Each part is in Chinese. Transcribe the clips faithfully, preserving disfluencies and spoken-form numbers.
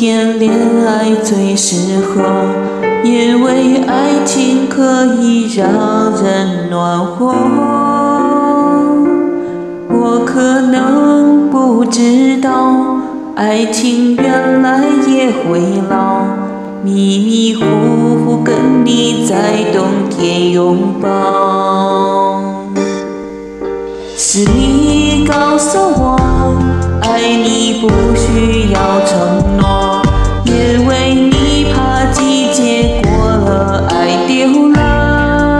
天恋爱最适合，因为爱情可以让人暖和。我可能不知道，爱情原来也会老，迷迷糊糊跟你在冬天拥抱。是你告诉我，爱你不需要承诺，因为你怕季节过了，爱丢了。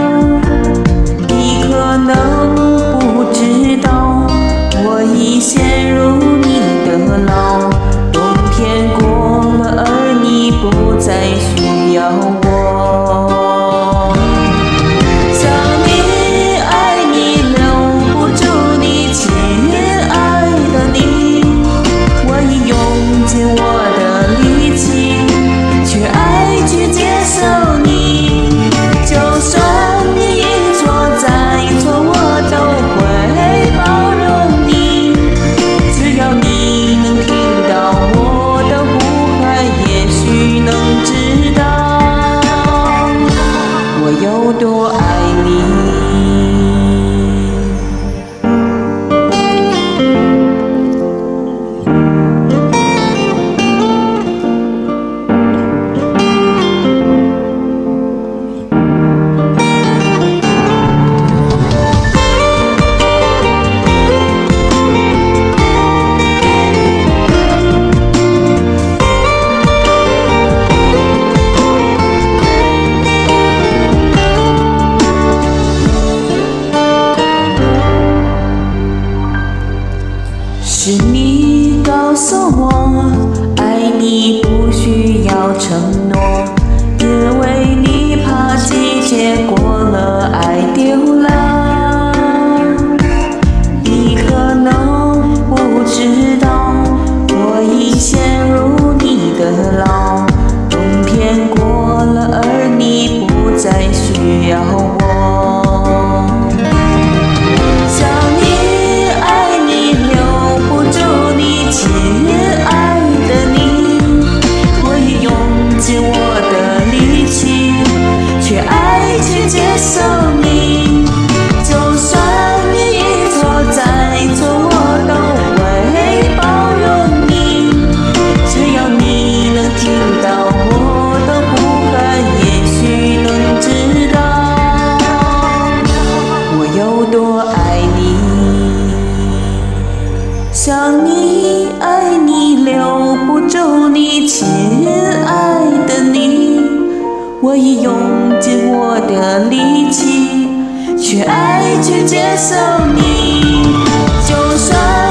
你可能不知道，我已陷入你的牢，冬天过了，而你不再需要我。有多爱你？是你告诉我，爱你不需要承诺，因为你怕季节过了，爱丢了。你可能不知道，我已陷入你的牢，冬天过了，而你不再需要我。想你，爱你，留不住你，亲爱的你，我已用尽我的力气，却爱去接受你，就算。